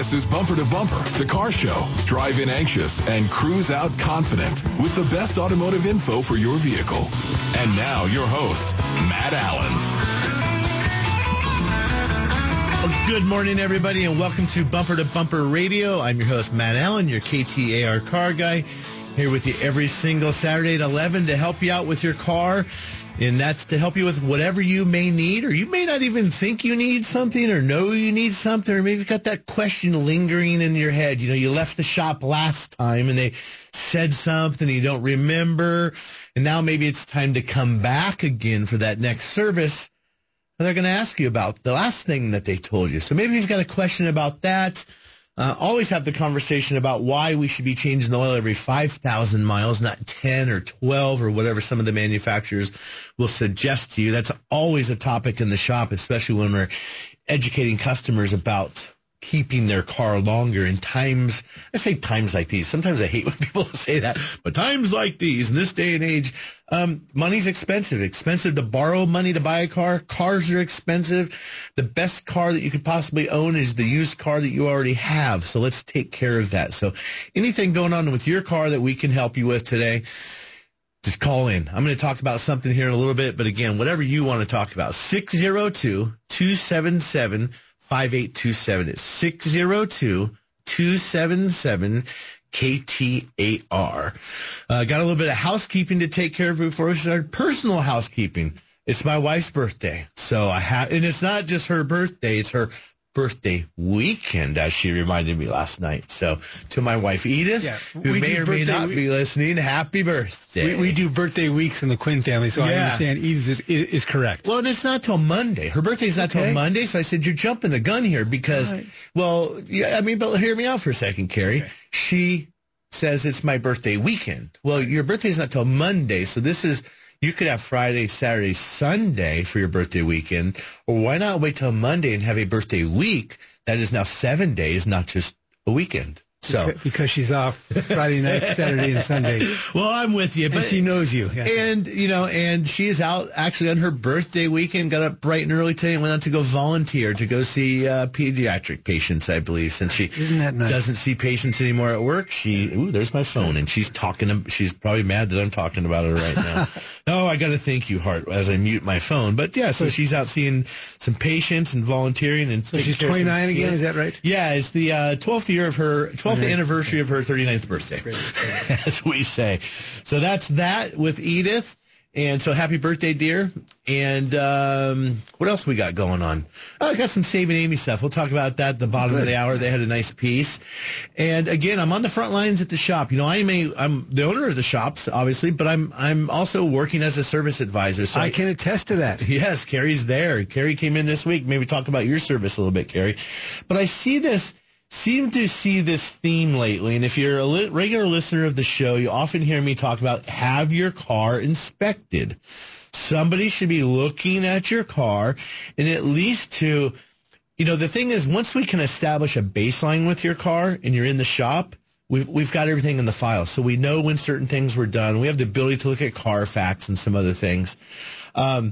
This is Bumper to Bumper, the car show. Drive in anxious and cruise out confident with the best automotive info for your vehicle. And now your host, Matt Allen. Well, good morning, everybody, and welcome to Bumper Radio. I'm your host, Matt Allen, your KTAR car guy, here with you every single Saturday at 11 to help you out with your car. And that's to help you with whatever you may need, or you may not even think you need something or know you need something, or maybe you've got that question lingering in your head. You know, you left the shop last time and they said something you don't remember, and now maybe it's time to come back again for that next service. And they're going to ask you about the last thing that they told you. So maybe you've got a question about that. Always have the conversation about why we should be changing the oil every 5,000 miles, not 10 or 12 or whatever some of the manufacturers will suggest to you. That's always a topic in the shop, especially when we're educating customers about keeping their car longer in times. I say times like these. Sometimes I hate when people say that, but times like these in this day and age, money's expensive. Expensive to borrow money to buy a car. Cars are expensive. The best car that you could possibly own is the used car that you already have. So let's take care of that. So anything going on with your car that we can help you with today, just call in. I'm going to talk about something here in a little bit, but again, whatever you want to talk about, 602-277-5827. It's 602-277-KTAR. Got a little bit of housekeeping to take care of before we start. Personal housekeeping. It's my wife's birthday. So and it's not just her birthday, it's her birthday weekend, as she reminded me last night. So to my wife, Edith, who may or may not be listening, happy birthday. We do birthday weeks in the Quinn family, so I understand Edith is correct. Well, and it's not till Monday. Her birthday's not till Monday, so I said, you're jumping the gun here because, but hear me out for a second, Carrie. Okay. She says it's my birthday weekend. Well, your birthday's not till Monday, so this is... You could have Friday, Saturday, Sunday for your birthday weekend, or why not wait till Monday and have a birthday week that is now 7 days, not just a weekend. So because she's off Friday night, Saturday, and Sunday. Well, I'm with you, but and she knows you. And she is out actually on her birthday weekend. Got up bright and early today and went out to go volunteer to go see pediatric patients, I believe. Since she doesn't see patients anymore at work, there's my phone, and she's talking. She's probably mad that I'm talking about her right now. Oh, I got to thank you, Hart, as I mute my phone. But yeah, so she's out seeing some patients and volunteering, and so she's 29 again. Is that right? Yeah, it's the 12th year of her 12th anniversary of her 39th birthday, as we say. So that's that with Edith. And so happy birthday, dear. And what else we got going on? I got some Saving Amy stuff. We'll talk about that at the bottom of the hour. They had a nice piece. And again, I'm on the front lines at the shop. You know, I'm the owner of the shops, obviously, but I'm also working as a service advisor. So I can attest to that. Yes, Carrie's there. Carrie came in this week. Maybe talk about your service a little bit, Carrie. But I seem to see this theme lately, and if you're a regular listener of the show, you often hear me talk about have your car inspected. Somebody should be looking at your car, and at least the thing is, once we can establish a baseline with your car and you're in the shop, we've got everything in the file. So we know when certain things were done. We have the ability to look at Carfax and some other things. But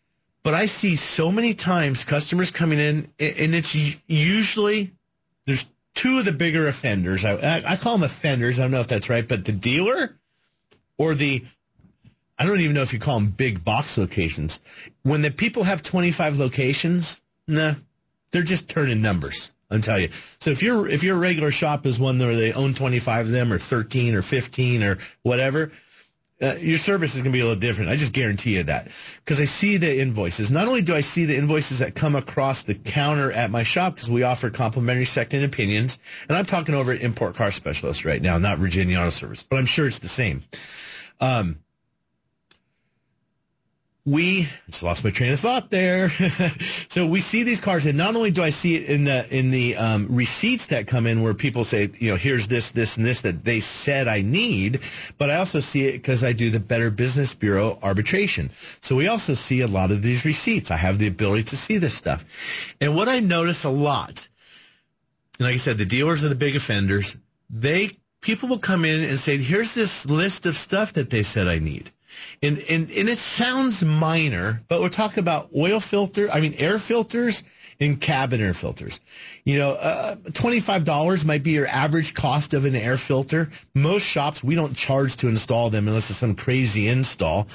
I see so many times customers coming in, and it's usually... There's two of the bigger offenders. I call them offenders. I don't know if that's right, but the dealer or I don't even know if you call them big box locations. When the people have 25 locations, they're just turning numbers, I'll tell you. So if your regular shop is one where they own 25 of them or 13 or 15 or whatever, your service is going to be a little different. I just guarantee you that. Because I see the invoices. Not only do I see the invoices that come across the counter at my shop, because we offer complimentary second opinions, and I'm talking over at Import Car Specialist right now, not Virginia Auto Service, but I'm sure it's the same. We just lost my train of thought there. So we see these cars, and not only do I see it in the receipts that come in where people say, here's this, this, and this that they said I need, but I also see it because I do the Better Business Bureau arbitration. So we also see a lot of these receipts. I have the ability to see this stuff. And what I notice a lot, and like I said, the dealers are the big offenders. People will come in and say, here's this list of stuff that they said I need. And it sounds minor, but we're talking about air filters in cabin air filters. $25 might be your average cost of an air filter. Most shops, we don't charge to install them unless it's some crazy install.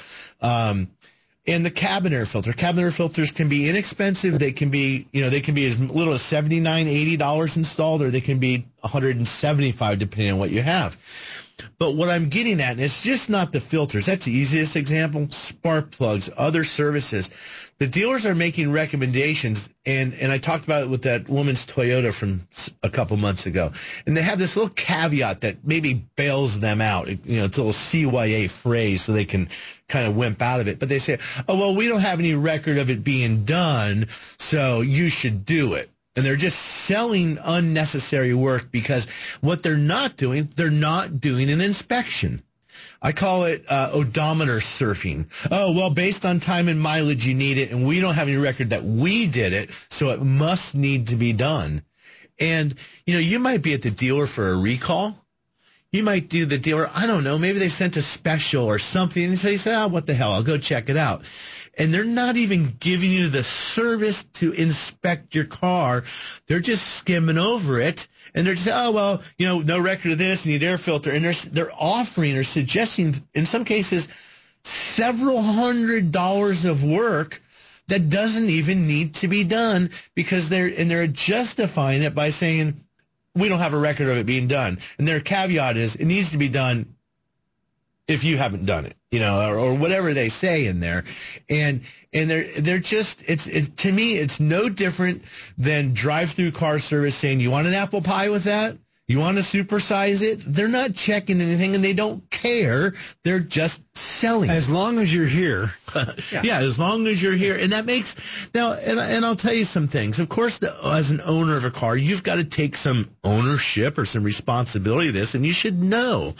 And the cabin air filters can be inexpensive. They can be as little as $79, $80 installed, or they can be $175 depending on what you have. But what I'm getting at, and it's just not the filters. That's the easiest example. Spark plugs, other services. The dealers are making recommendations, and I talked about it with that woman's Toyota from a couple months ago. And they have this little caveat that maybe bails them out. It's a little CYA phrase so they can kind of wimp out of it. But they say, oh, well, we don't have any record of it being done, so you should do it. And they're just selling unnecessary work because what they're not doing an inspection. I call it odometer surfing. Oh, well, based on time and mileage, you need it, and we don't have any record that we did it, so it must need to be done. And, you might be at the dealer for a recall. You might do the dealer, I don't know, maybe they sent a special or something, and so you say, what the hell, I'll go check it out. And they're not even giving you the service to inspect your car. They're just skimming over it, and they're just, no record of this, you need air filter. And they're offering or suggesting, in some cases, several $100s of work that doesn't even need to be done because they're justifying it by saying, we don't have a record of it being done. And their caveat is it needs to be done if you haven't done it, or whatever they say in there. And they're just, to me, it's no different than drive-through car service saying, you want an apple pie with that? You want to supersize it? They're not checking anything, and they don't care. They're just selling. As long as you're here. Yeah, as long as you're here. And that makes, now, and I'll tell you some things. Of course, as an owner of a car, you've got to take some ownership or some responsibility of this, and you should know.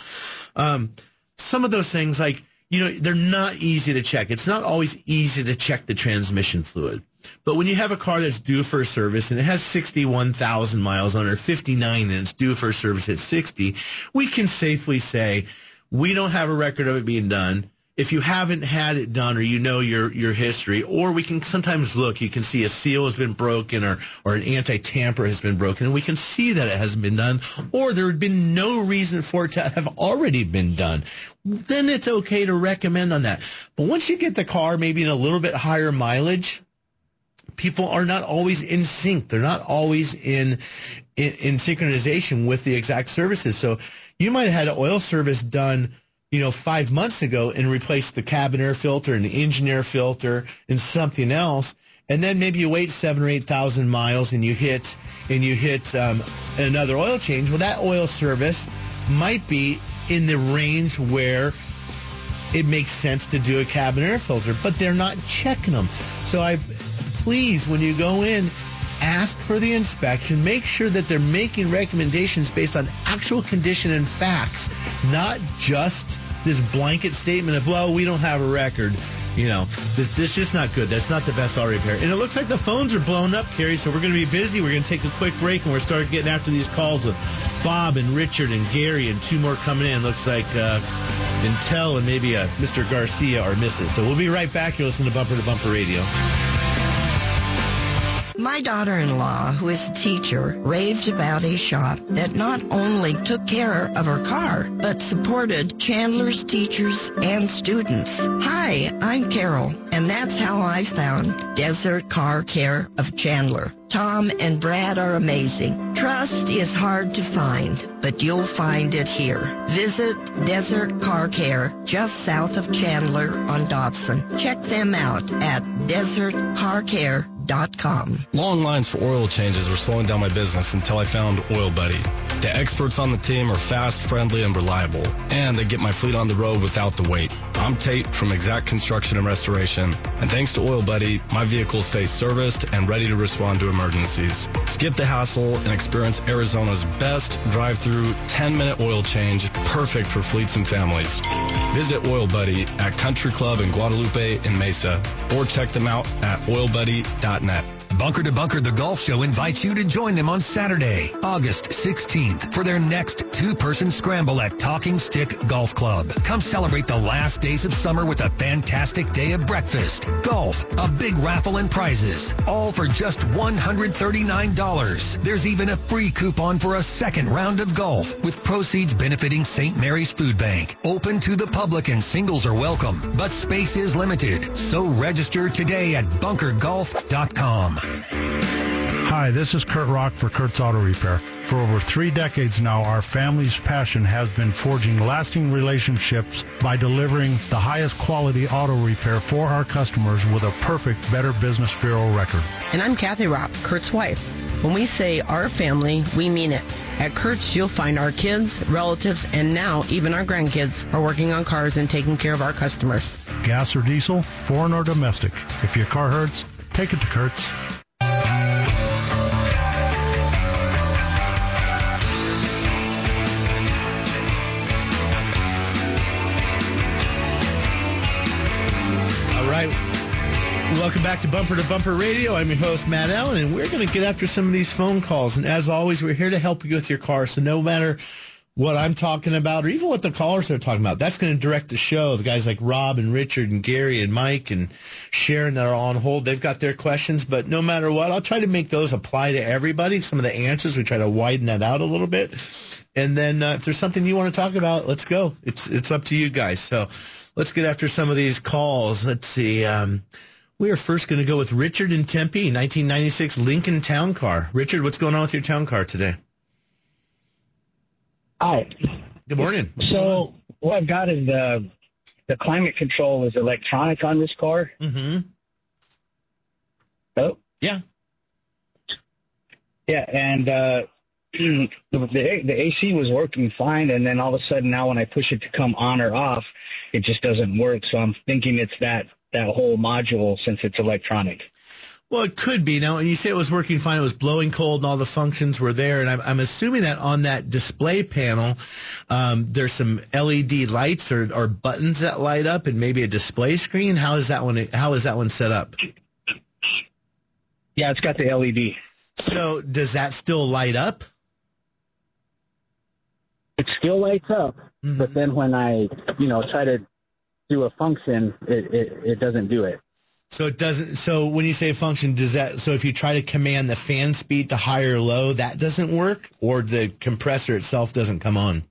Some of those things, like, they're not easy to check. It's not always easy to check the transmission fluid. But when you have a car that's due for a service and it has 61,000 miles on it, or 59, and it's due for a service at 60, we can safely say we don't have a record of it being done. If you haven't had it done, or your history, or we can sometimes look, you can see a seal has been broken or an anti-tamper has been broken, and we can see that it hasn't been done, or there had been no reason for it to have already been done. Then it's okay to recommend on that. But once you get the car maybe in a little bit higher mileage, people are not always in sync. They're not always in synchronization with the exact services. So you might have had an oil service done 5 months ago and replace the cabin air filter and the engine air filter and something else. And then maybe you wait 7,000 or 8,000 miles and you hit another oil change. Well, that oil service might be in the range where it makes sense to do a cabin air filter, but they're not checking them. So please, when you go in, ask for the inspection. Make sure that they're making recommendations based on actual condition and facts, not just this blanket statement of, well, we don't have a record. This is just not good. That's not the best auto repair. And it looks like the phones are blowing up, Carrie, so we're going to be busy. We're going to take a quick break, and we're start getting after these calls with Bob and Richard and Gary, and 2 more coming in. Looks like Intel and maybe Mr. Garcia or Mrs. So we'll be right back. You'll listen to Bumper Radio. My daughter-in-law, who is a teacher, raved about a shop that not only took care of her car, but supported Chandler's teachers and students. Hi, I'm Carol, and that's how I found Desert Car Care of Chandler. Tom and Brad are amazing. Trust is hard to find, but you'll find it here. Visit Desert Car Care just south of Chandler on Dobson. Check them out at desertcarcare.com. Long lines for oil changes were slowing down my business until I found Oil Buddy. The experts on the team are fast, friendly, and reliable, and they get my fleet on the road without the wait. I'm Tate from Exact Construction and Restoration, and thanks to Oil Buddy, my vehicles stay serviced and ready to respond to emergencies. Skip the hassle and experience Arizona's best drive-through 10-minute oil change, perfect for fleets and families. Visit Oil Buddy at Country Club in Guadalupe and Mesa, or check them out at oilbuddy.net. Bunker to Bunker The Golf Show invites you to join them on Saturday, August 16th for their next two-person scramble at Talking Stick Golf Club. Come celebrate the last days of summer with a fantastic day of breakfast, golf, a big raffle and prizes, all for just $139. There's even a free coupon for a second round of golf with proceeds benefiting St. Mary's Food Bank. Open to the public and singles are welcome, but space is limited. So register today at bunkergolf.com. Hi, this is Kurt Rock for Kurt's Auto Repair. For over 3 decades now, our family's passion has been forging lasting relationships by delivering the highest quality auto repair for our customers with a perfect Better Business Bureau record. And I'm Kathy Rock, Kurt's wife. When we say our family, we mean it. At Kurt's, you'll find our kids, relatives, and now even our grandkids are working on cars and taking care of our customers. Gas or diesel, foreign or domestic. If your car hurts, take it to Kurt's. Welcome back to Bumper Radio. I'm your host, Matt Allen, and we're going to get after some of these phone calls. And as always, we're here to help you with your car. So no matter what I'm talking about or even what the callers are talking about, that's going to direct the show. The guys like Rob and Richard and Gary and Mike and Sharon that are on hold, they've got their questions. But no matter what, I'll try to make those apply to everybody. Some of the answers, we try to widen that out a little bit. And then if there's something you want to talk about, let's go. It's up to you guys. So let's get after some of these calls. Let's see. We are first going to go with Richard in Tempe, 1996 Lincoln Town Car. Richard, what's going on with your town car today? Hi. Good morning. So what I've got is the climate control is electronic on this car. Mm-hmm. Oh? Yeah. Yeah, and the AC was working fine, and then all of a sudden now when I push it to come on or off, it just doesn't work. So I'm thinking it's that whole module since it's electronic. Well, it could be. Now, when you say it was working fine, it was blowing cold and all the functions were there. And I'm assuming that on that display panel, there's some LED lights or buttons that light up and maybe a display screen. How is that one set up? Yeah, it's got the LED. So does that still light up? It still lights up, but then when I, try to do a function, it doesn't do it. So it doesn't. So when you say function, does that? So if you try to command the fan speed to high or low, that doesn't work, or the compressor itself doesn't come on.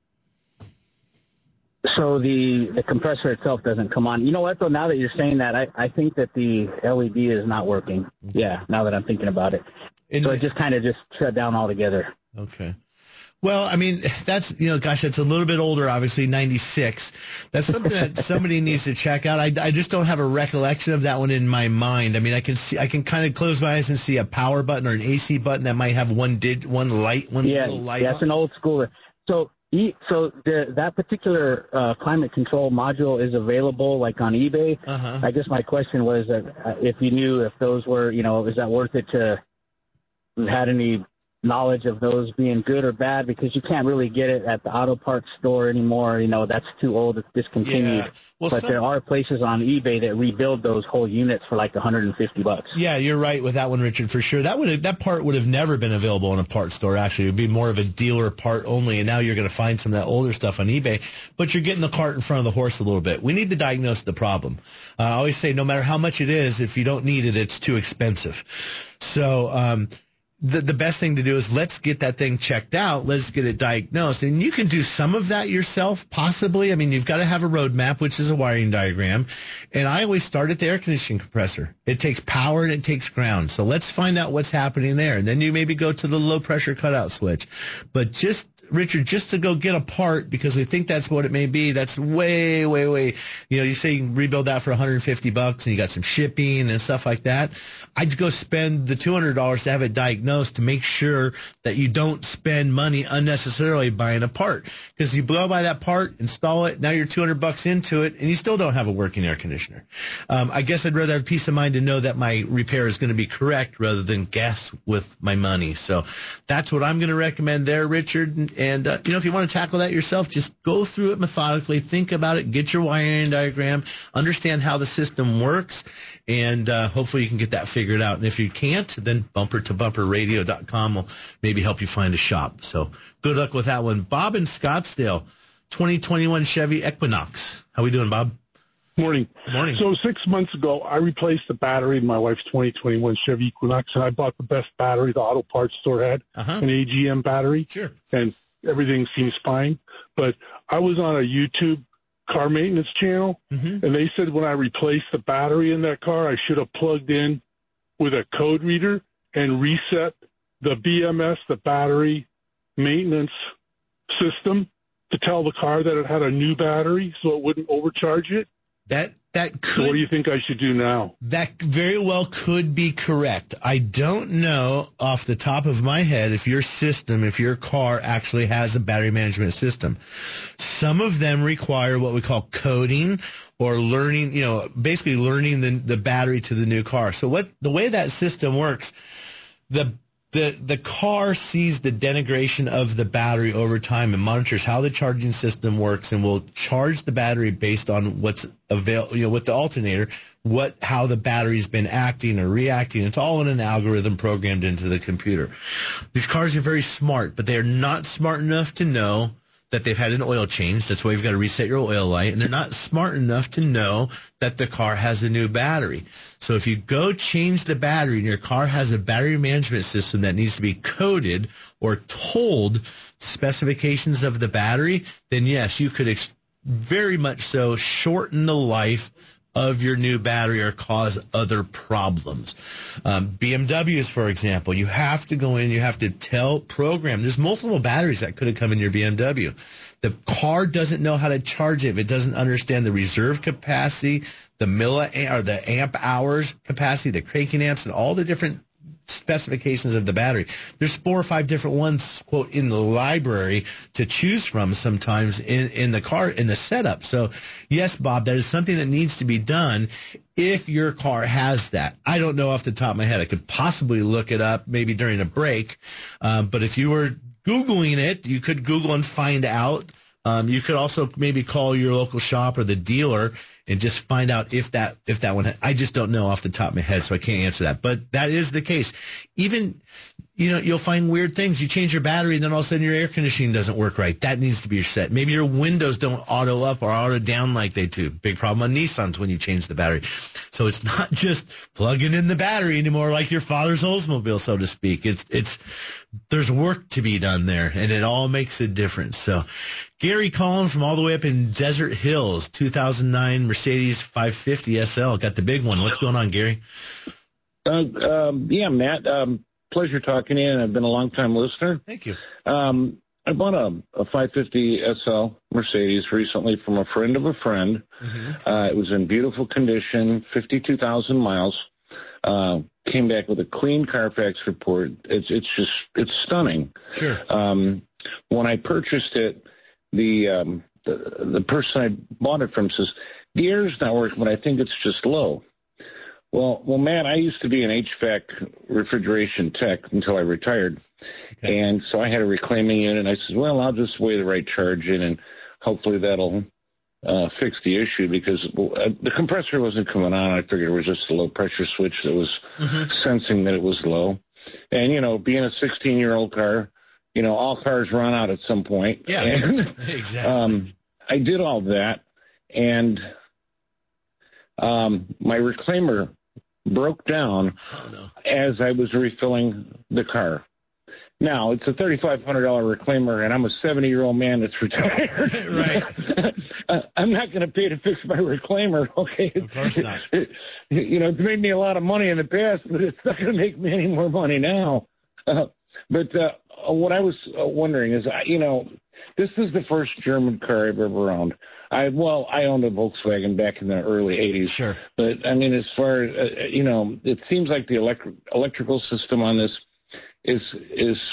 So the compressor itself doesn't come on. You know what, though? Now that you're saying that, I think that the LED is not working. Yeah, now that I'm thinking about it. So it just kind of just shut down altogether. Okay. Well, I mean, that's, that's a little bit older, obviously, 96. That's something that somebody needs to check out. I just don't have a recollection of that one in my mind. I mean, I can kind of close my eyes and see a power button or an AC button that might have one little light. Yeah, it's an old schooler. So that particular climate control module is available, like on eBay. Uh-huh. I guess my question was if you knew if those were, is that worth it to had any knowledge of those being good or bad, because you can't really get it at the auto parts store anymore. That's too old. It's discontinued. Yeah. Well, but there are places on eBay that rebuild those whole units for like $150. Yeah, you're right with that one, Richard, for sure. That part would have never been available in a parts store, actually. It would be more of a dealer part only, and now you're going to find some of that older stuff on eBay. But you're getting the cart in front of the horse a little bit. We need to diagnose the problem. I always say no matter how much it is, if you don't need it, it's too expensive. So the best thing to do is let's get that thing checked out. Let's get it diagnosed. And you can do some of that yourself, possibly. I mean, you've got to have a roadmap, which is a wiring diagram. And I always start at the air conditioning compressor. It takes power and it takes ground. So let's find out what's happening there. And then you maybe go to the low pressure cutout switch. But Richard, just to go get a part because we think that's what it may be, that's way, way, way. You say you can rebuild that for $150 and you got some shipping and stuff like that. I'd go spend the $200 to have it diagnosed to make sure that you don't spend money unnecessarily buying a part. Because you blow by that part, install it, now you're $200 into it, and you still don't have a working air conditioner. I guess I'd rather have peace of mind to know that my repair is going to be correct rather than guess with my money. So that's what I'm going to recommend there, Richard. And, if you want to tackle that yourself, just go through it methodically, think about it, get your wiring diagram, understand how the system works, and hopefully you can get that figured out. And if you can't, then bumpertobumperradio.com will maybe help you find a shop. So good luck with that one. Bob in Scottsdale, 2021 Chevy Equinox. How we doing, Bob? Morning. Morning. So 6 months ago, I replaced the battery in my wife's 2021 Chevy Equinox, and I bought the best battery the auto parts store had, an AGM battery. Sure. And everything seems fine. But I was on a YouTube car maintenance channel, and they said when I replaced the battery in that car, I should have plugged in with a code reader and reset the BMS, the battery maintenance system, to tell the car that it had a new battery so it wouldn't overcharge it. That could. So what do you think I should do now? That very well could be correct. I don't know off the top of my head if your car actually has a battery management system. Some of them require what we call coding or learning, basically learning the battery to the new car. So the way that system works, the car sees the denigration of the battery over time and monitors how the charging system works, and will charge the battery based on what's available, with the alternator, how the battery's been acting or reacting. It's all in an algorithm programmed into the computer. These cars are very smart, but they're not smart enough to know that they've had an oil change. That's why you've got to reset your oil light. And they're not smart enough to know that the car has a new battery. So if you go change the battery and your car has a battery management system that needs to be coded or told specifications of the battery, then yes, you could very much so shorten the life of your new battery or cause other problems. BMWs, for example, you have to go in, you have to program. There's multiple batteries that could have come in your BMW. The car doesn't know how to charge it if it doesn't understand the reserve capacity, the the amp hours capacity, the cranking amps, and all the different specifications of the battery. There's 4 or 5 different ones, quote, in the library to choose from sometimes in the car, in the setup. So yes, Bob, that is something that needs to be done if your car has that. I don't know off the top of my head. I could possibly look it up maybe during a break. But if you were Googling it, you could Google and find out. You could also maybe call your local shop or the dealer and just find out if that one. I just don't know off the top of my head, so I can't answer that. But that is the case. Even, you'll find weird things. You change your battery, and then all of a sudden your air conditioning doesn't work right. That needs to be reset. Maybe your windows don't auto up or auto down like they do. Big problem on Nissans when you change the battery. So it's not just plugging in the battery anymore like your father's Oldsmobile, so to speak. There's work to be done there, and it all makes a difference. So Gary calling from all the way up in Desert Hills, 2009 Mercedes 550 SL. Got the big one. What's going on, Gary? Yeah, Matt. Pleasure talking to you, and I've been a long-time listener. Thank you. I bought a 550 SL Mercedes recently from a friend of a friend. It was in beautiful condition, 52,000 miles. Came back with a clean Carfax report. It's stunning. Sure. When I purchased it, the person I bought it from says, the air's not working, but I think it's just low. Well, Matt, I used to be an HVAC refrigeration tech until I retired. Okay. And so I had a reclaiming unit, and I said, well, I'll just weigh the right charge in, and hopefully that'll fix the issue, because the compressor wasn't coming on. I figured it was just a low-pressure switch that was sensing that it was low. And, being a 16-year-old car, all cars run out at some point. Yeah, and, exactly. I did all that, and my reclaimer broke down as I was refilling the car. Now, it's a $3,500 reclaimer, and I'm a 70-year-old man that's retired. Right. I'm not going to pay to fix my reclaimer, okay? Of course not. It's made me a lot of money in the past, but it's not going to make me any more money now. But what I was wondering is, this is the first German car I've ever owned. I owned a Volkswagen back in the early 80s. Sure. But, as far as, it seems like the electrical system on this is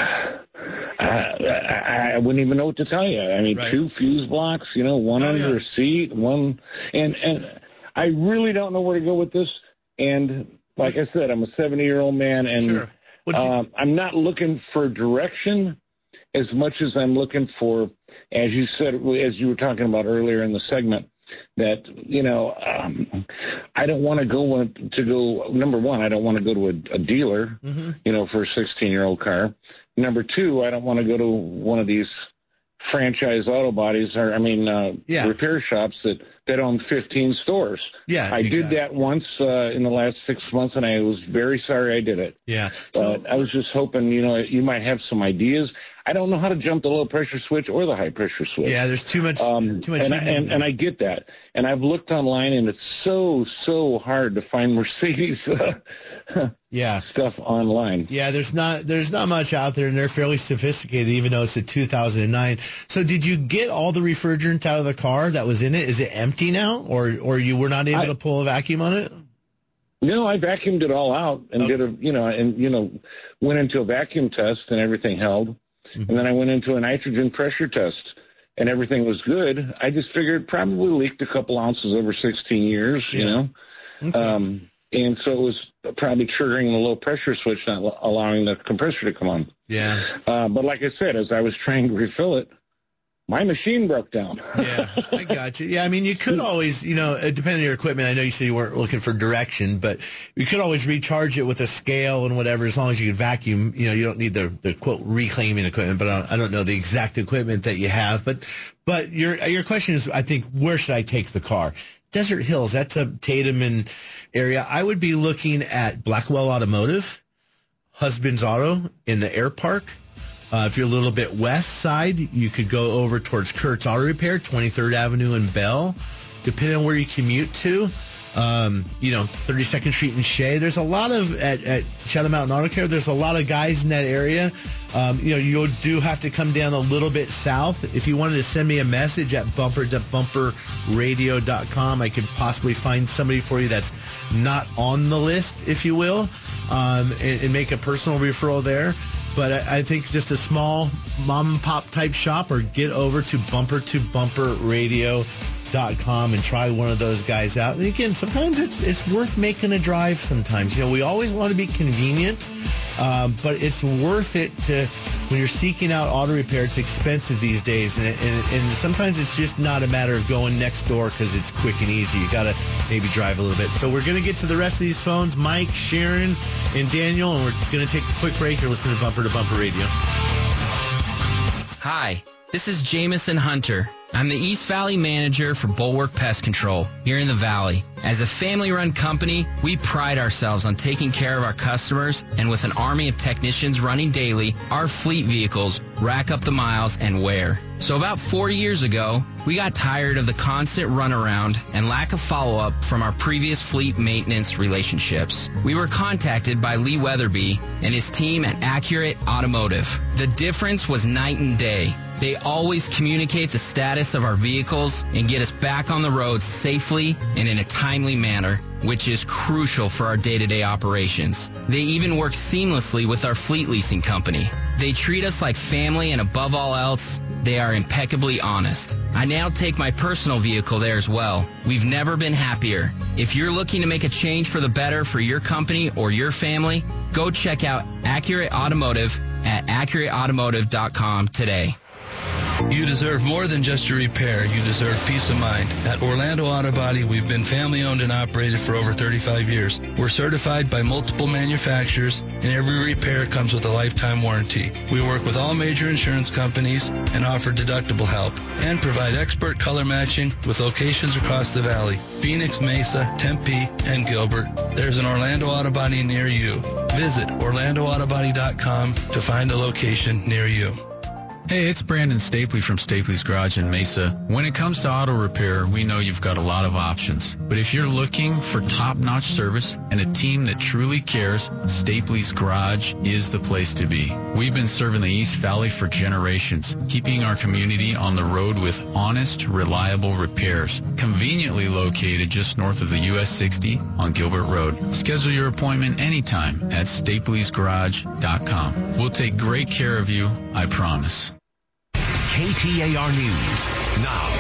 I wouldn't even know what to tell you. Right. 2 fuse blocks, one under a seat, one, and I really don't know where to go with this. And like I said, I'm a 70-year-old man, and sure. I'm not looking for direction. as much as I'm looking for, as you said, as you were talking about earlier in the segment, that, I don't want to go, number one, I don't want to go to a dealer, for a 16-year-old car. Number two, I don't want to go to one of these franchise auto bodies, repair shops that own 15 stores. Yeah, I did that once in the last 6 months, and I was very sorry I did it. Yeah. But I was just hoping, you might have some ideas. I don't know how to jump the low pressure switch or the high pressure switch. Yeah, there's too much. And I get that. And I've looked online, and it's so hard to find Mercedes stuff online. Yeah, there's not much out there, and they're fairly sophisticated, even though it's a 2009. So did you get all the refrigerant out of the car that was in it? Is it empty now, or you were not able to pull a vacuum on it? No, I vacuumed it all out and went into a vacuum test, and everything held. And then I went into a nitrogen pressure test, and everything was good. I just figured it probably leaked a couple ounces over 16 years, Okay. And so it was probably triggering the low pressure switch, not allowing the compressor to come on. Yeah. But like I said, as I was trying to refill it, my machine broke down. Yeah, I got you. Yeah, I mean, you could always, depending on your equipment, I know you said you weren't looking for direction, but you could always recharge it with a scale and whatever, as long as you can vacuum. You don't need the quote reclaiming equipment, but I don't know the exact equipment that you have. But your question is, I think, where should I take the car? Desert Hills, that's a Tatum area. I would be looking at Blackwell Automotive, Husband's Auto in the Air Park. If you're a little bit west side, you could go over towards Kurt's Auto Repair, 23rd Avenue in Bell. Depending on where you commute to, 32nd Street in Shea. There's a lot of, at Shadow Mountain Auto Care, there's a lot of guys in that area. You do have to come down a little bit south. If you wanted to send me a message at bumper.bumperradio.com, I could possibly find somebody for you that's not on the list, if you will, and make a personal referral there. But I think just a small mom and pop type shop, or get over to bumpertobumperradio.com and try one of those guys out. And again, sometimes it's worth making a drive sometimes. We always want to be convenient, but it's worth it when you're seeking out auto repair. It's expensive these days, and sometimes it's just not a matter of going next door because it's quick and easy. You got to maybe drive a little bit. So we're going to get to the rest of these phones, Mike, Sharon, and Daniel, and we're going to take a quick break. You're listening to Bumper Radio. Hi, this is Jamison Hunter. I'm the East Valley manager for Bulwark Pest Control here in the Valley. As a family-run company, we pride ourselves on taking care of our customers, and with an army of technicians running daily, our fleet vehicles rack up the miles and wear. So about 4 years ago, we got tired of the constant runaround and lack of follow-up from our previous fleet maintenance relationships. We were contacted by Lee Weatherby and his team at Accurate Automotive. The difference was night and day. They always communicate the status of our vehicles and get us back on the road safely and in a timely manner, which is crucial for our day-to-day operations. They even work seamlessly with our fleet leasing company. They treat us like family, and above all else, they are impeccably honest. I now take my personal vehicle there as well. We've never been happier. If you're looking to make a change for the better for your company or your family, go check out Accurate Automotive at AccurateAutomotive.com today. You deserve more than just a repair. You deserve peace of mind. At Orlando Auto Body, we've been family-owned and operated for over 35 years. We're certified by multiple manufacturers, and every repair comes with a lifetime warranty. We work with all major insurance companies and offer deductible help, and provide expert color matching with locations across the valley: Phoenix, Mesa, Tempe, and Gilbert. There's an Orlando Auto Body near you. Visit OrlandoAutoBody.com to find a location near you. Hey, it's Brandon Stapley from Stapley's Garage in Mesa. When it comes to auto repair, we know you've got a lot of options. But if you're looking for top-notch service and a team that truly cares, Stapley's Garage is the place to be. We've been serving the East Valley for generations, keeping our community on the road with honest, reliable repairs. Conveniently located just north of the US 60 on Gilbert Road. Schedule your appointment anytime at Stapley'sGarage.com. We'll take great care of you, I promise. KTAR News now.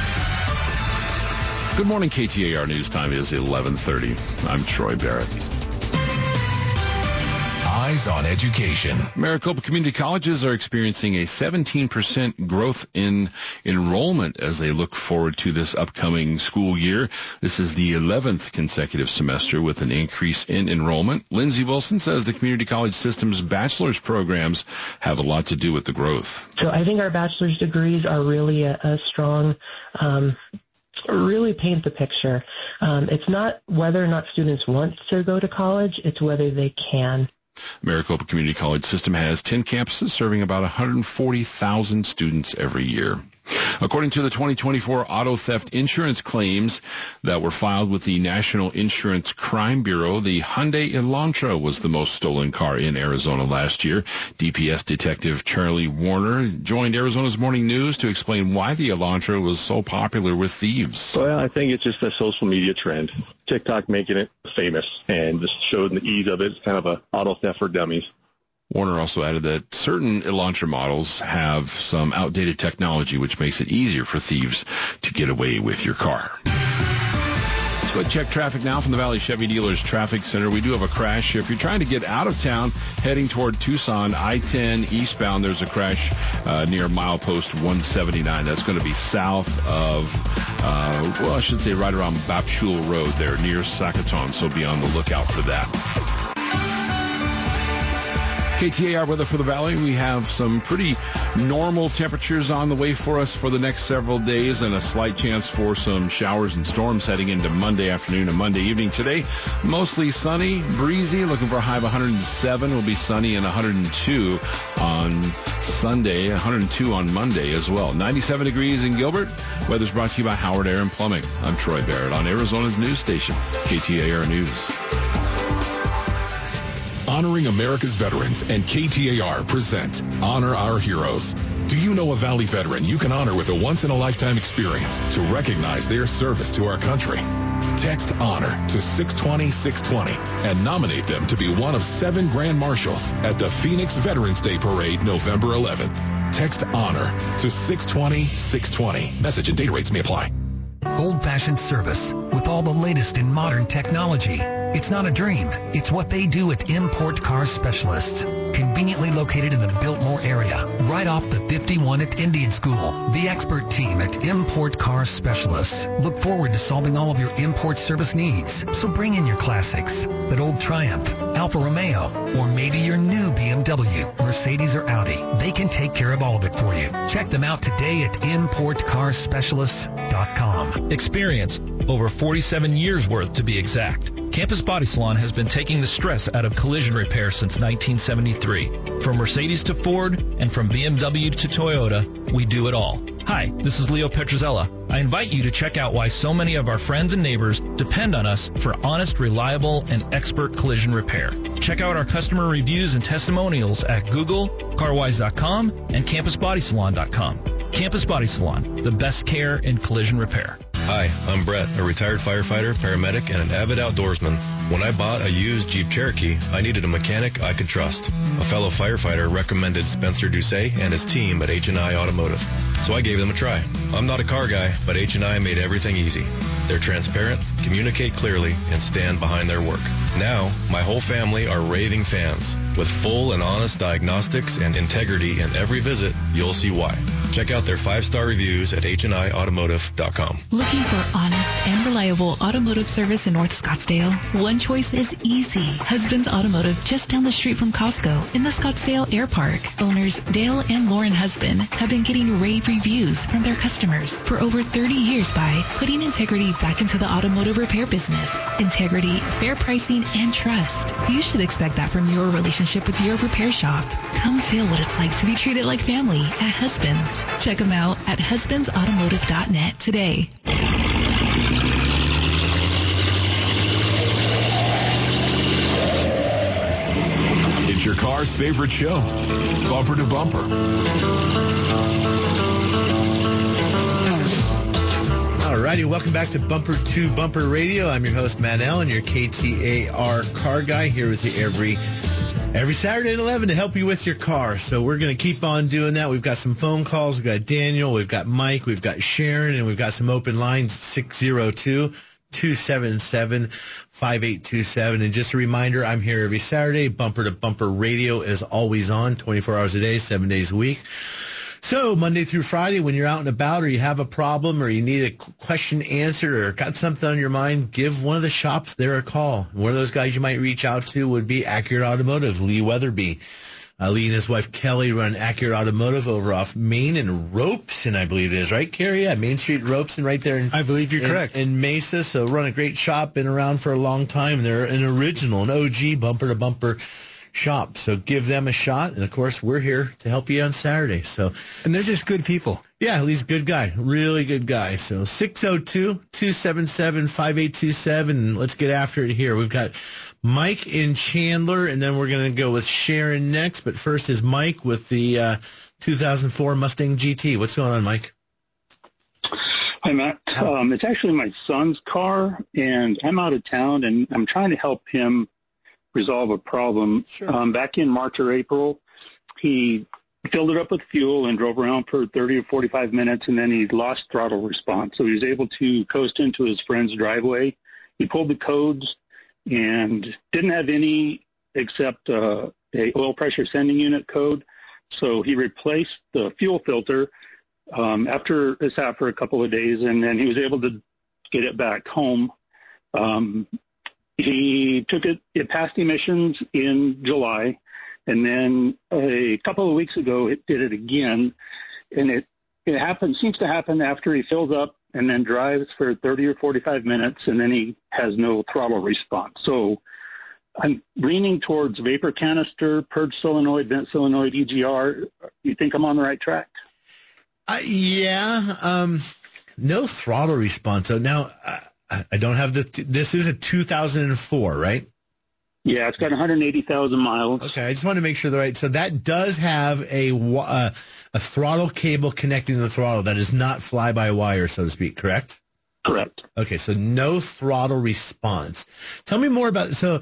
Good morning, KTAR News. Time is 11:30. I'm Troy Barrett. Eyes is on education. Maricopa Community Colleges are experiencing a 17% growth in enrollment as they look forward to this upcoming school year. This is the 11th consecutive semester with an increase in enrollment. Lindsay Wilson says the community college system's bachelor's programs have a lot to do with the growth. So I think our bachelor's degrees are really a strong really paint the picture. It's not whether or not students want to go to college, it's whether they can. Maricopa Community College System has 10 campuses serving about 140,000 students every year. According to the 2024 auto theft insurance claims that were filed with the National Insurance Crime Bureau, the Hyundai Elantra was the most stolen car in Arizona last year. DPS Detective Charlie Warner joined Arizona's Morning News to explain why the Elantra was so popular with thieves. Well, I think it's just a social media trend. TikTok making it famous and just showing the ease of it. It's kind of a auto theft for dummies. Warner also added that certain Elantra models have some outdated technology which makes it easier for thieves to get away with your car. Let's go check traffic now from the Valley Chevy Dealers Traffic Center. We do have a crash here. If you're trying to get out of town heading toward Tucson, I-10 eastbound, there's a crash near milepost 179. That's going to be south of, I should say right around Bapshul Road there near Sacaton, so be on the lookout for that. KTAR weather for the Valley. We have some pretty normal temperatures on the way for us for the next several days and a slight chance for some showers and storms heading into Monday afternoon and Monday evening. Today, mostly sunny, breezy, looking for a high of 107. Will be sunny and 102 on Sunday, 102 on Monday as well. 97 degrees in Gilbert. Weather's brought to you by Howard Air and Plumbing. I'm Troy Barrett on Arizona's news station, KTAR News. Honoring America's veterans and KTAR present Honor Our Heroes. Do you know a Valley veteran you can honor with a once-in-a-lifetime experience to recognize their service to our country? Text HONOR to 620-620 and nominate them to be one of 7 Grand Marshals at the Phoenix Veterans Day Parade November 11th. Text HONOR to 620-620. Message and data rates may apply. Old-fashioned service with all the latest in modern technology. It's not a dream. It's what they do at Import Car Specialists. Conveniently located in the Biltmore area, right off the 51 at Indian School. The expert team at Import Car Specialists look forward to solving all of your import service needs. So bring in your classics, that old Triumph, Alfa Romeo, or maybe your new BMW, Mercedes, or Audi. They can take care of all of it for you. Check them out today at ImportCarSpecialists.com. Experience, over 47 years worth to be exact. Campus Body Salon has been taking the stress out of collision repair since 1973. From Mercedes to Ford and from BMW to Toyota, we do it all. Hi, this is Leo Petrozella. I invite you to check out why so many of our friends and neighbors depend on us for honest, reliable, and expert collision repair. Check out our customer reviews and testimonials at Google, Carwise.com, and CampusBodySalon.com. Campus Body Salon, the best care in collision repair. Hi, I'm Brett, a retired firefighter, paramedic, and an avid outdoorsman. When I bought a used Jeep Cherokee, I needed a mechanic I could trust. A fellow firefighter recommended Spencer Doucet and his team at H&I Automotive, so I gave them a try. I'm not a car guy, but H&I made everything easy. They're transparent, communicate clearly, and stand behind their work. Now, my whole family are raving fans. With full and honest diagnostics and integrity in every visit, you'll see why. Check out their 5-star reviews at HNIAutomotive.com. Looking for honest and reliable automotive service in North Scottsdale? One choice is easy. Husband's Automotive, just down the street from Costco in the Scottsdale Air Park. Owners Dale and Lauren Husband have been getting rave reviews from their customers for over 30 years by putting integrity back into the automotive repair business. Integrity, fair pricing, and trust. You should expect that from your relationship with your repair shop. Come feel what it's like to be treated like family at Husband's. Check them out at husbandsautomotive.net today. It's your car's favorite show, Bumper to Bumper. Alrighty, welcome back to Bumper to Bumper Radio. I'm your host, Matt Allen, your KTAR car guy, here with you every Saturday at 11 to help you with your car. So we're going to keep on doing that. We've got some phone calls. We've got Daniel, we've got Mike, we've got Sharon, and we've got some open lines, 602 888-277-5827. And just a reminder, I'm here every Saturday. Bumper to Bumper Radio is always on 24 hours a day, 7 days a week. So Monday through Friday, when you're out and about or you have a problem or you need a question answered or got something on your mind, give one of the shops there a call. One of those guys you might reach out to would be Accurate Automotive, Lee Weatherby. Lee and his wife Kelly run Accurate Automotive over off Main and Robeson, I believe it is, right, Kerry? Yeah, Main Street, Robeson, right there. I believe you're correct. In Mesa, so run a great shop, been around for a long time. They're an original, an OG bumper-to-bumper shop. So give them a shot. And, of course, we're here to help you on Saturday. And they're just good people. Yeah, Lee's a good guy, really good guy. So 602-277-5827. Let's get after it here. We've got Mike in Chandler, and then we're going to go with Sharon next. But first is Mike with the 2004 Mustang GT. What's going on, Mike? Hi, Matt. It's actually my son's car, and I'm out of town, and I'm trying to help him resolve a problem. Sure. Back in March or April, he filled it up with fuel and drove around for 30 or 45 minutes, and then he lost throttle response. So he was able to coast into his friend's driveway. He pulled the codes and didn't have any except a oil pressure sending unit code. So he replaced the fuel filter after it sat for a couple of days, and then he was able to get it back home. He took it passed emissions in July, and then a couple of weeks ago it did it again, and it seems to happen after he fills up and then drives for 30 or 45 minutes, and then he has no throttle response. So I'm leaning towards vapor canister, purge solenoid, vent solenoid, EGR. You think I'm on the right track? Yeah. No throttle response. So now I don't have this is a 2004, right? Yeah, it's got 180,000 miles. Okay, I just want to make sure they're right. So that does have a throttle cable connecting the throttle that is not fly-by-wire, so to speak, correct? Correct. Okay, so no throttle response. Tell me more about so.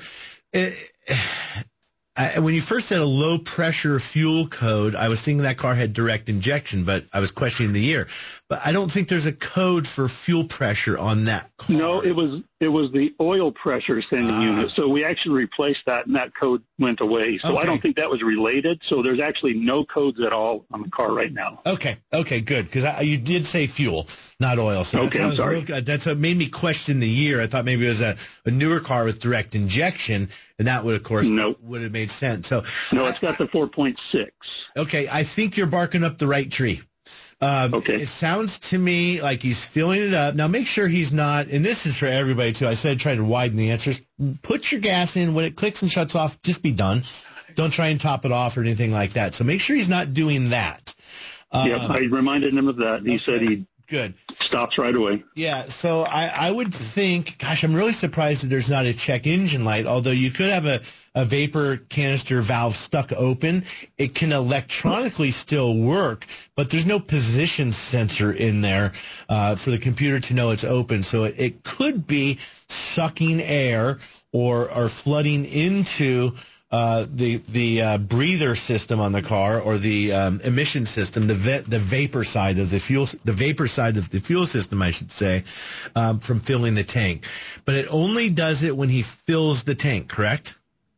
When you first said a low-pressure fuel code, I was thinking that car had direct injection, but I was questioning the year. But I don't think there's a code for fuel pressure on that car. No, it was the oil pressure sending unit. So we actually replaced that, and that code went away. So I don't think that was related. So there's actually no codes at all on the car right now. Okay, good, because you did say fuel, not oil. So okay, I'm sorry. That's what made me question the year. I thought maybe it was a newer car with direct injection, and that would, of course, would have made sense. So no, it's got the 4.6. Okay, I think you're barking up the right tree. Okay. It sounds to me like he's filling it up. Now, make sure he's not, and this is for everybody, too. I said try to widen the answers. Put your gas in. When it clicks and shuts off, just be done. Don't try and top it off or anything like that. So make sure he's not doing that. I reminded him of that. He said he stops right away. Yeah, so I would think, gosh, I'm really surprised that there's not a check engine light, although you could have a vapor canister valve stuck open. It can electronically still work, but there's no position sensor in there for the computer to know it's open. So it could be sucking air or flooding into the breather system on the car, or the emission system, the vapor side of the fuel system, I should say, from filling the tank. But it only does it when he fills the tank, correct?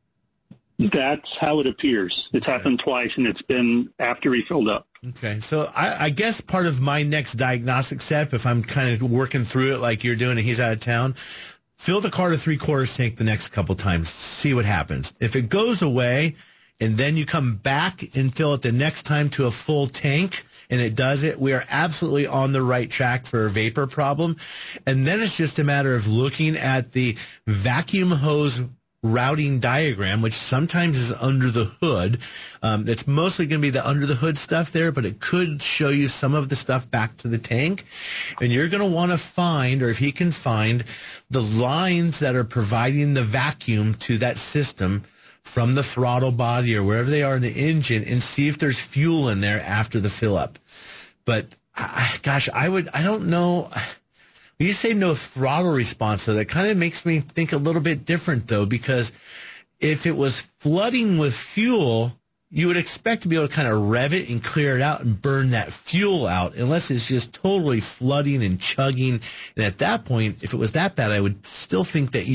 That's how it appears. It's happened twice, and it's been after he filled up. Okay, so I guess part of my next diagnostic step, if I'm kind of working through it like you're doing and he's out of town, fill the car to 3/4 tank the next couple times. See what happens. If it goes away and then you come back and fill it the next time to a full tank and it does it, we are absolutely on the right track for a vapor problem. And then it's just a matter of looking at the vacuum hose routing diagram, which sometimes is under the hood. It's mostly going to be the under the hood stuff there, but it could show you some of the stuff back to the tank. And you're going to want to find, or if he can find, the lines that are providing the vacuum to that system from the throttle body or wherever they are in the engine, and see if there's fuel in there after the fill up. But gosh, I don't know. When you say no throttle response, so that kind of makes me think a little bit different, though, because if it was flooding with fuel, you would expect to be able to kind of rev it and clear it out and burn that fuel out, unless it's just totally flooding and chugging. And at that point, if it was that bad, I would still think that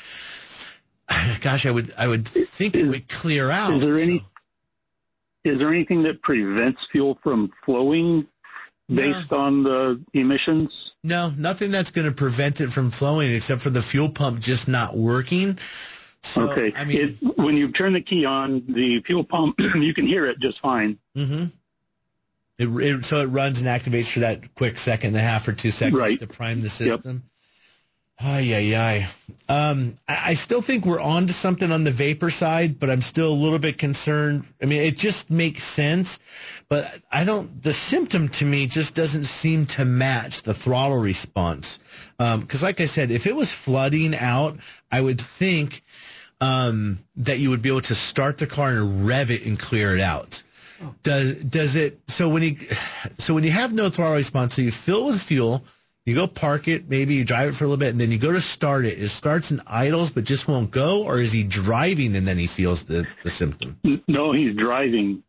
I would think it would clear out. Is there anything that prevents fuel from flowing based on the emissions? No, nothing that's going to prevent it from flowing except for the fuel pump just not working. So, okay. I mean, when you turn the key on the fuel pump, you can hear it just fine. Mm-hmm. So it runs and activates for that quick 1.5 or 2 seconds to prime the system. Ay. I still think we're on to something on the vapor side, but I'm still a little bit concerned. I mean, it just makes sense, but the symptom to me just doesn't seem to match the throttle response. Because like I said, if it was flooding out, I would think that you would be able to start the car and rev it and clear it out. Does it? So when you have no throttle response, so you fill it with fuel, you go park it, maybe you drive it for a little bit, and then you go to start it. It starts and idles, but just won't go, or is he driving and then he feels the symptom? No, he's driving.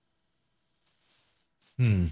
You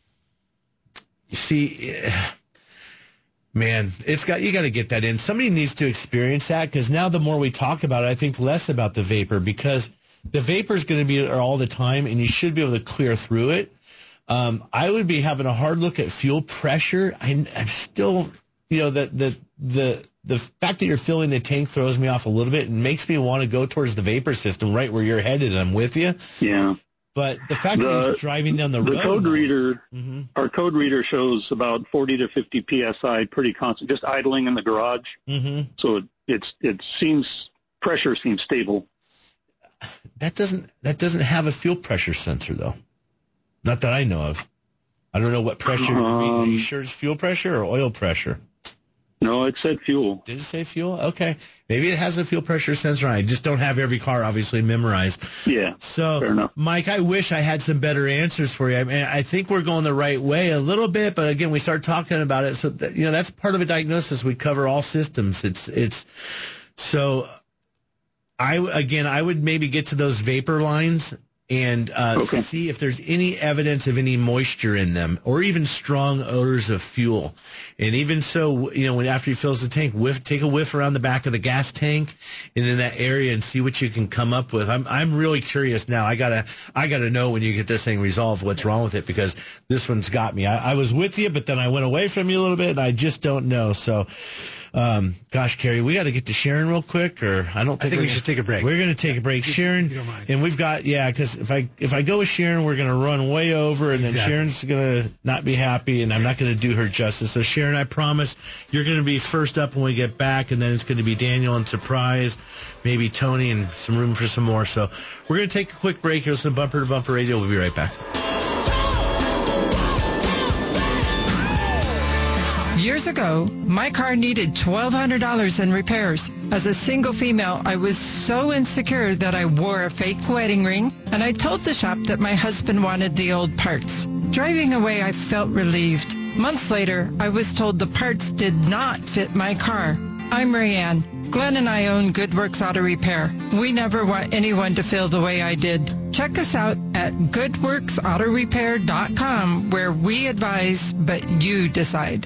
see, man, you got to get that in. Somebody needs to experience that, because now the more we talk about it, I think less about the vapor, because the vapor is going to be there all the time, and you should be able to clear through it. I would be having a hard look at fuel pressure. I'm still, the fact that you're filling the tank throws me off a little bit and makes me want to go towards the vapor system, right where you're headed. I'm with you. Yeah. But the fact that he's driving down the road. Our code reader shows about 40 to 50 PSI, pretty constant, just idling in the garage. Mm-hmm. So pressure seems stable. That doesn't have a fuel pressure sensor though. Not that I know of. I don't know what pressure you're reading. Are you sure it's fuel pressure or oil pressure? No, it said fuel. Did it say fuel? Okay. Maybe it has a fuel pressure sensor on it. I just don't have every car obviously memorized. Yeah. So, fair enough. Mike, I wish I had some better answers for you. I mean, I think we're going the right way a little bit, but again, we start talking about it. So, that's part of a diagnosis. We cover all systems. So I would maybe get to those vapor lines and see if there's any evidence of any moisture in them or even strong odors of fuel. And even so, when after he fills the tank, take a whiff around the back of the gas tank and in that area and see what you can come up with. I'm really curious now. I gotta know when you get this thing resolved what's wrong with it, because this one's got me. I was with you, but then I went away from you a little bit and I just don't know. So, gosh, Kerry, we got to get to Sharon real quick, or I think we should take a break. We're going to take a break. Sharon, you don't mind. And we've got, because if I go with Sharon, we're going to run way over, and then Sharon's going to not be happy, and I'm not going to do her justice. So, Sharon, I promise you're going to be first up when we get back, and then it's going to be Daniel and Surprise, maybe Tony, and some room for some more. So we're going to take a quick break. Here's some Bumper to Bumper Radio. We'll be right back. Years ago, my car needed $1,200 in repairs. As a single female, I was so insecure that I wore a fake wedding ring, and I told the shop that my husband wanted the old parts. Driving away, I felt relieved. Months later, I was told the parts did not fit my car. I'm Rayanne. Glenn and I own Good Works Auto Repair. We never want anyone to feel the way I did. Check us out at goodworksautorepair.com, where we advise, but you decide.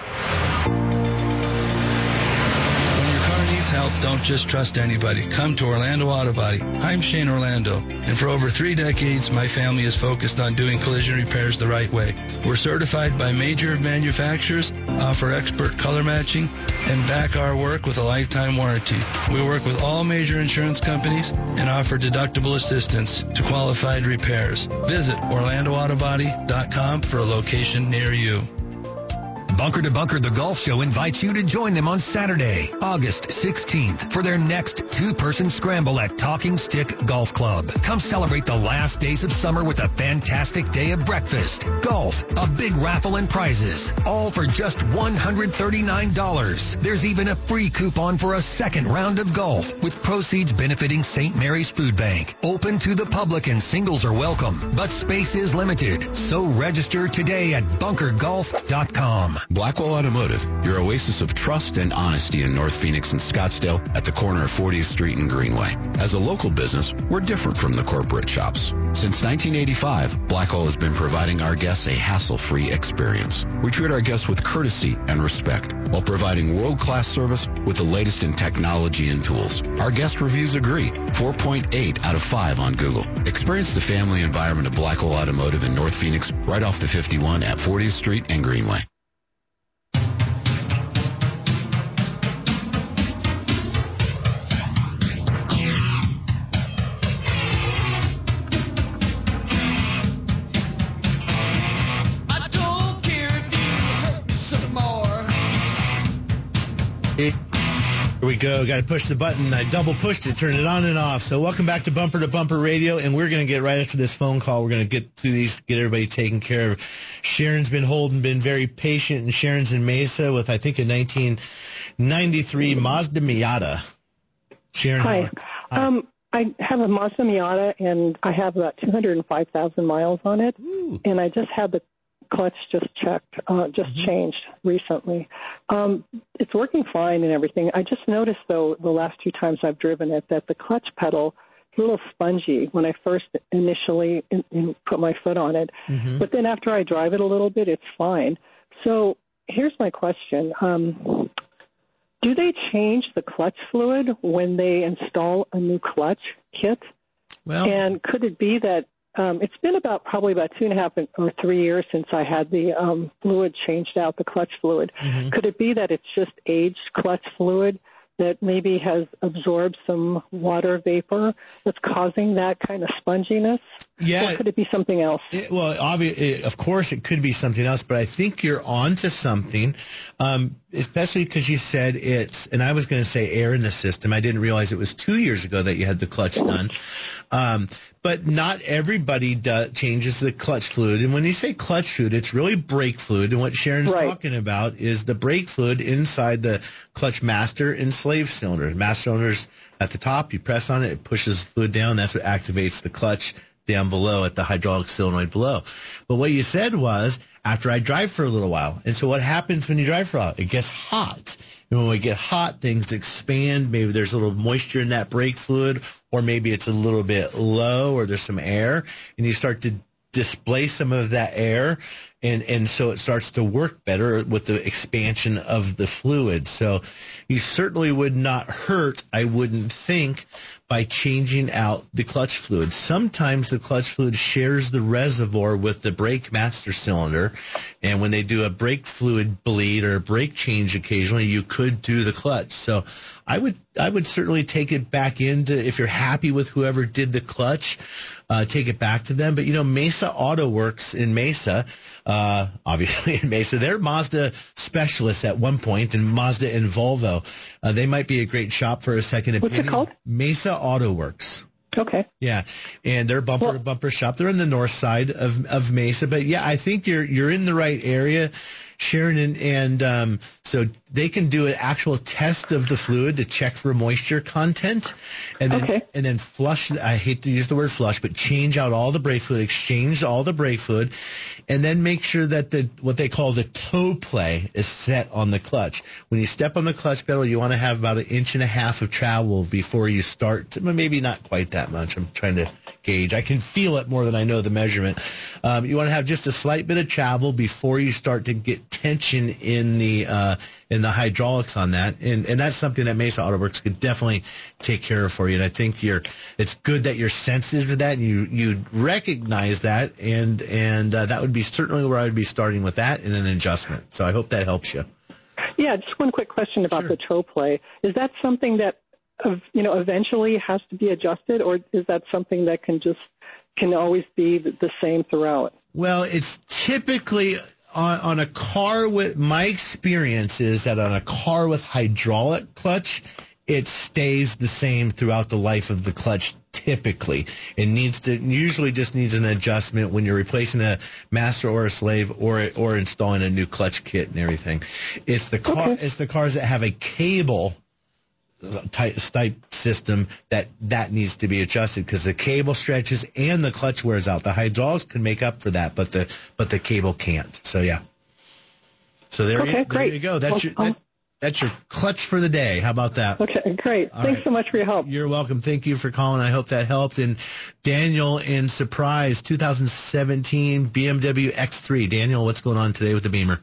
Help, don't just trust anybody. Come to Orlando Auto Body. I'm Shane Orlando, and for over 3 decades, my family is focused on doing collision repairs the right way. We're certified by major manufacturers, offer expert color matching, and back our work with a lifetime warranty. We work with all major insurance companies and offer deductible assistance to qualified repairs. Visit OrlandoAutobody.com for a location near you. Bunker to Bunker, the golf show, invites you to join them on Saturday, August 16th, for their next two-person scramble at Talking Stick Golf Club. Come celebrate the last days of summer with a fantastic day of breakfast, golf, a big raffle, and prizes, all for just $139. There's even a free coupon for a second round of golf, with proceeds benefiting St. Mary's Food Bank. Open to the public and singles are welcome, but space is limited, so register today at bunkergolf.com. Blackwell Automotive, your oasis of trust and honesty in North Phoenix and Scottsdale at the corner of 40th Street and Greenway. As a local business, we're different from the corporate shops. Since 1985, Blackwell has been providing our guests a hassle-free experience. We treat our guests with courtesy and respect while providing world-class service with the latest in technology and tools. Our guest reviews agree. 4.8 out of 5 on Google. Experience the family environment of Blackwell Automotive in North Phoenix right off the 51 at 40th Street and Greenway. Here we go. Got to push the button. I double pushed it, turned it on and off. So welcome back to Bumper Radio, and we're going to get right after this phone call. We're going to get through these, get everybody taken care of. Sharon's been been very patient, and Sharon's in Mesa with, I think, a 1993 Mazda Miata. Sharon, hi. I have a Mazda Miata, and I have about 205,000 miles on it, and I just had the clutch just checked, changed recently. It's working fine and everything. I just noticed, though, the last 2 times I've driven it, that the clutch pedal is a little spongy when I first initially put my foot on it. Mm-hmm. But then after I drive it a little bit, it's fine. So here's my question. Do they change the clutch fluid when they install a new clutch kit? Well, and could it be that it's been probably about 2.5 or 3 years since I had the fluid changed out, the clutch fluid. Mm-hmm. Could it be that it's just aged clutch fluid that maybe has absorbed some water vapor that's causing that kind of sponginess? Yeah. Or could it be something else? Of course it could be something else, but I think you're on to something, especially because you said and I was going to say air in the system. I didn't realize it was 2 years ago that you had the clutch done. But not everybody changes the clutch fluid. And when you say clutch fluid, it's really brake fluid. And what Sharon's talking about is the brake fluid inside the clutch master and slave cylinder. Master cylinder's at the top. You press on it. It pushes the fluid down. That's what activates the clutch down below at the hydraulic solenoid below. But what you said was, after I drive for a little while. And so what happens when you drive for a while? It gets hot. And when we get hot, things expand. Maybe there's a little moisture in that brake fluid, or maybe it's a little bit low, or there's some air, and you start to displace some of that air, and so it starts to work better with the expansion of the fluid. So you certainly would not hurt, I wouldn't think, by changing out the clutch fluid. Sometimes the clutch fluid shares the reservoir with the brake master cylinder, and when they do a brake fluid bleed or a brake change occasionally, you could do the clutch. So I would certainly take it back into, if you're happy with whoever did the clutch, take it back to them. But, Mesa Auto Works in Mesa, obviously in Mesa, they're Mazda specialists at one point, and Mazda and Volvo. They might be a great shop for a second opinion. What's it called? Mesa Auto Works. Okay. Yeah, and they're bumper to bumper shop. They're on the north side of Mesa, but yeah, I think you're in the right area, Sharon, and so they can do an actual test of the fluid to check for moisture content, and then flush. I hate to use the word flush, but change out all the brake fluid, exchange all the brake fluid, and then make sure that what they call the toe play is set on the clutch. When you step on the clutch pedal, you want to have about 1.5 inches of travel before you start. Maybe not quite that much. I'm trying to gauge. I can feel it more than I know the measurement. You want to have just a slight bit of travel before you start to get tension in the hydraulics on that, and that's something that Mesa Auto Works could definitely take care of for you. And I think it's good that you're sensitive to that, and you recognize that, and that would be certainly where I would be starting with that and an adjustment. So I hope that helps you. Yeah, just one quick question about the toe play. Is that something that eventually has to be adjusted, or is that something that can always be the same throughout? Well, it's typically on a car with, my experience is that on a car with hydraulic clutch, it stays the same throughout the life of the clutch. Typically, it usually just needs an adjustment when you're replacing a master or a slave, or installing a new clutch kit and everything. It's the cars that have a cable type system that needs to be adjusted, because the cable stretches and the clutch wears out. The hydraulics can make up for that, but the cable can't. So yeah. So there great. you go. That's your clutch for the day. How about that? Okay, great. Thanks so much for your help. You're welcome. Thank you for calling. I hope that helped. And Daniel in Surprise, 2017 BMW X3. Daniel, what's going on today with the Beamer?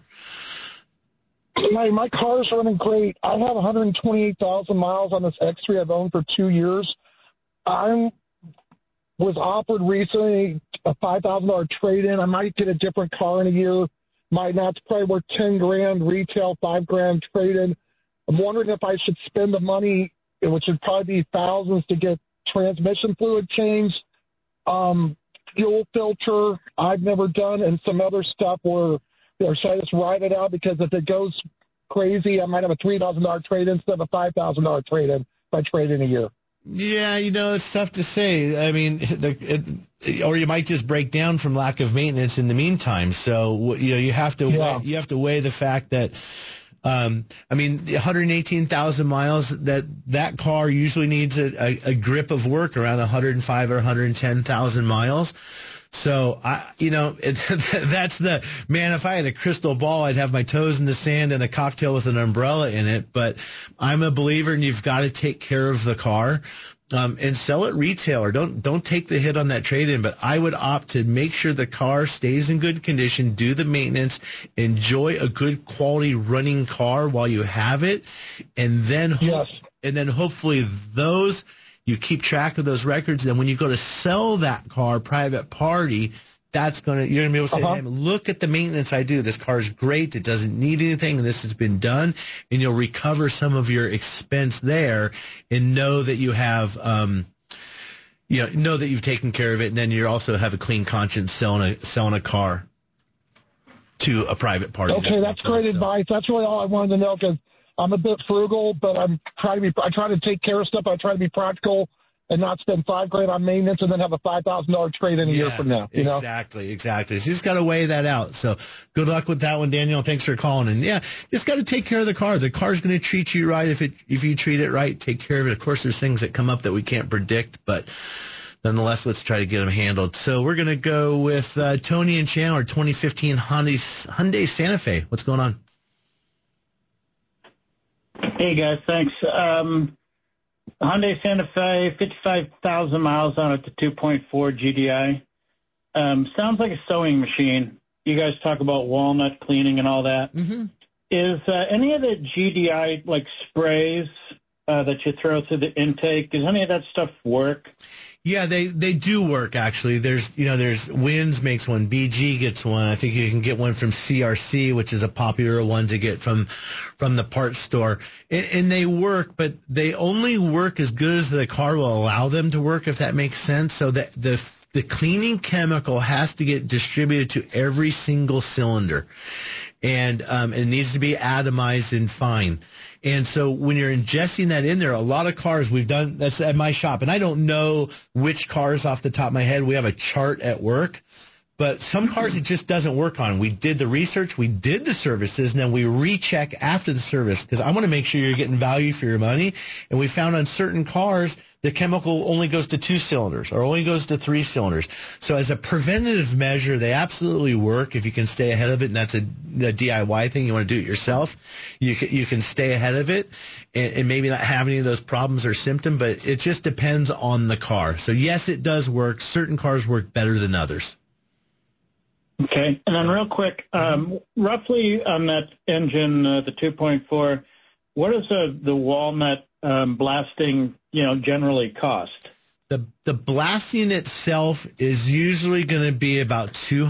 My car's running great. I have 128,000 miles on this X3 I've owned for 2 years. I was offered recently a $5,000 trade-in. I might get a different car in a year. Might not. It's probably worth $10,000 retail, $5,000 trade-in. I'm wondering if I should spend the money, which would probably be thousands, to get transmission fluid changed, fuel filter I've never done, and some other stuff or should I just ride it out? Because if it goes crazy, I might have a $3,000 trade-in instead of a $5,000 trade-in if I trade in a year. Yeah, it's tough to say. I mean, or you might just break down from lack of maintenance in the meantime. So, you have to weigh the fact that, 118,000 miles, that car usually needs a grip of work around 105 or 110,000 miles. So, that's if I had a crystal ball, I'd have my toes in the sand and a cocktail with an umbrella in it. But I'm a believer and you've got to take care of the car, and sell it retail, or don't take the hit on that trade-in. But I would opt to make sure the car stays in good condition, do the maintenance, enjoy a good quality running car while you have it. And then, hopefully you keep track of those records. Then when you go to sell that car private party, you're going to be able to say, hey, look at the maintenance I do. This car is great. It doesn't need anything, and this has been done. And you'll recover some of your expense there, and know that you have, know that you've taken care of it. And then you also have a clean conscience selling a car to a private party. Okay, that's great advice. That's really all I wanted to know, because I'm a bit frugal, but I try to take care of stuff. I try to be practical and not spend $5,000 on maintenance and then have a $5,000 trade in a year from now. Exactly. So you just got to weigh that out. So good luck with that one, Daniel. Thanks for calling. And just got to take care of the car. The car's going to treat you right if you treat it right. Take care of it. Of course, there's things that come up that we can't predict, but nonetheless, let's try to get them handled. So we're going to go with Tony and Chandler, 2015 Hyundai Santa Fe. What's going on? Hey, guys, thanks. Hyundai Santa Fe, 55,000 miles on it, to 2.4 GDI. Sounds like a sewing machine. You guys talk about walnut cleaning and all that. Mm-hmm. Is any of the GDI, like sprays that you throw through the intake, does any of that stuff work? Yeah, they do work, actually. There's Winds makes one, BG gets one. I think you can get one from CRC, which is a popular one to get from the parts store. And they work, but they only work as good as the car will allow them to work, if that makes sense. So that the cleaning chemical has to get distributed to every single cylinder. And it needs to be atomized and fine. And so when you're ingesting that in there, a lot of cars that's at my shop, and I don't know which cars off the top of my head. We have a chart at work, but some cars it just doesn't work on. We did the research, we did the services, and then we recheck after the service, because I want to make sure you're getting value for your money. And we found on certain cars, the chemical only goes to 2 cylinders or only goes to 3 cylinders. So as a preventative measure, they absolutely work if you can stay ahead of it. And that's a DIY thing. You want to do it yourself. You can stay ahead of it and maybe not have any of those problems or symptoms, but it just depends on the car. So yes, it does work. Certain cars work better than others. Okay. And then real quick, roughly on that engine, the 2.4, what is the walnut blasting, generally cost? The blasting itself is usually going to be about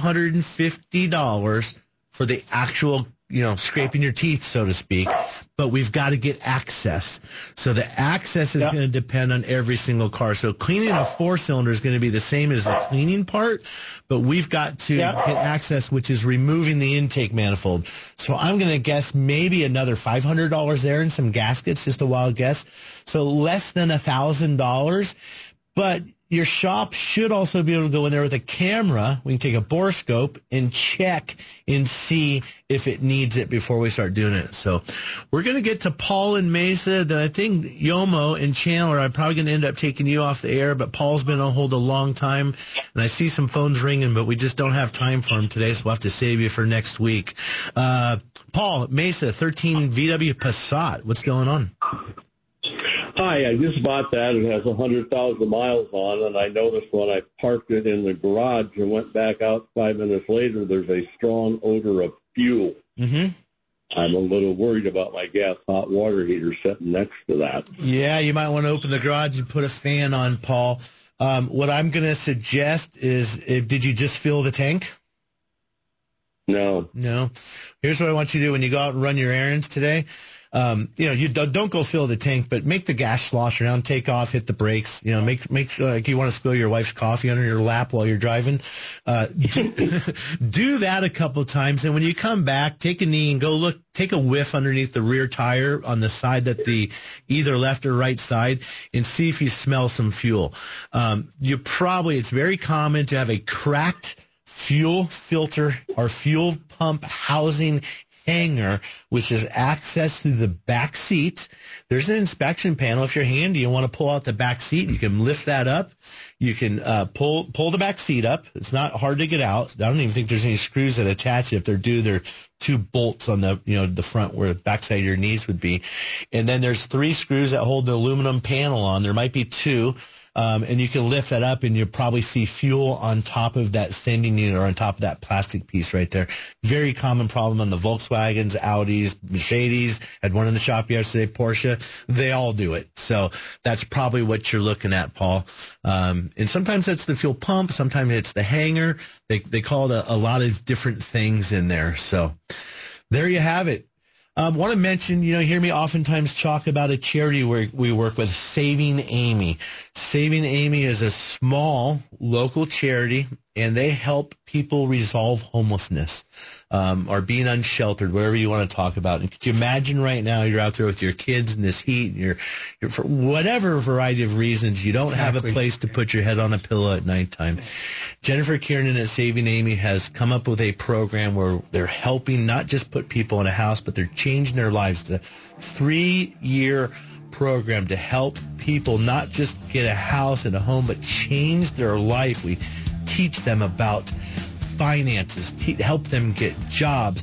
$250 for the actual, scraping your teeth, so to speak. But we've got to get access. So the access is going to depend on every single car. So cleaning a 4-cylinder is going to be the same as the cleaning part, but we've got to get access, which is removing the intake manifold. So I'm going to guess maybe another $500 there and some gaskets, just a wild guess. So less than $1,000. But your shop should also be able to go in there with a camera. We can take a borescope and check and see if it needs it before we start doing it. So we're going to get to Paul in Mesa. Then I think Yomo and Chandler, I'm probably going to end up taking you off the air, but Paul's been on hold a long time, and I see some phones ringing, but we just don't have time for him today, so we'll have to save you for next week. Paul, Mesa, 13 VW Passat. What's going on? Hi, I just bought that. It has 100,000 miles on, and I noticed when I parked it in the garage and went back out 5 minutes later, there's a strong odor of fuel. Mm-hmm. I'm a little worried about my gas hot water heater sitting next to that. Yeah, you might want to open the garage and put a fan on, Paul. What I'm going to suggest is, did you just fill the tank? No. Here's what I want you to do when you go out and run your errands today. You don't go fill the tank, but make the gas slosh around, take off, hit the brakes. Make like you want to spill your wife's coffee under your lap while you're driving. Do that a couple of times, and when you come back, take a knee and go look. Take a whiff underneath the rear tire on the side that the either left or right side, and see if you smell some fuel. It's very common to have a cracked fuel filter or fuel pump housing hanger, which is access through the back seat. There's an inspection panel. If you're handy and want to pull out the back seat, you can lift that up. You can pull the back seat up. It's not hard to get out. I don't even think there's any screws that attach it. If there are 2 bolts on the front where the backside of your knees would be. And then there's 3 screws that hold the aluminum panel on. There might be 2. And you can lift that up, and you'll probably see fuel on top of that sending unit or on top of that plastic piece right there. Very common problem on the Volkswagens, Audis, Mercedes. Had one in the shop yesterday, Porsche. They all do it. So that's probably what you're looking at, Paul. And sometimes it's the fuel pump. Sometimes it's the hanger. They call it a lot of different things in there. So there you have it. Want to mention, hear me oftentimes talk about a charity where we work with, Saving Amy. Saving Amy is a small local charity, and they help people resolve homelessness or being unsheltered, whatever you want to talk about. And could you imagine right now you're out there with your kids in this heat, and you're for whatever variety of reasons, you don't have a place to put your head on a pillow at nighttime. Jennifer Kiernan at Saving Amy has come up with a program where they're helping not just put people in a house, but they're changing their lives. It's a 3-year program to help people not just get a house and a home, but change their life. We teach them about finances, help them get jobs.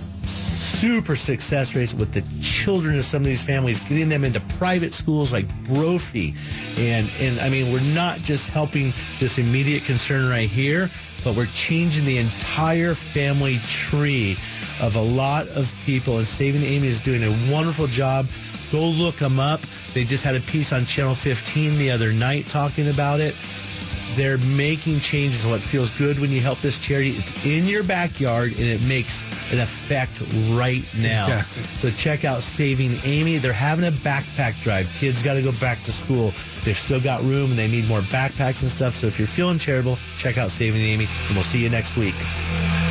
Super success rates with the children of some of these families, getting them into private schools like Brophy. And I mean, we're not just helping this immediate concern right here, but we're changing the entire family tree of a lot of people. And Saving Amy is doing a wonderful job. Go look them up. They just had a piece on Channel 15 the other night talking about it. They're making changes. What feels good when you help this charity, it's in your backyard, and it makes an effect right now. Exactly. So check out Saving Amy. They're having a backpack drive. Kids got to go back to school. They've still got room, and they need more backpacks and stuff. So if you're feeling charitable, check out Saving Amy, and we'll see you next week.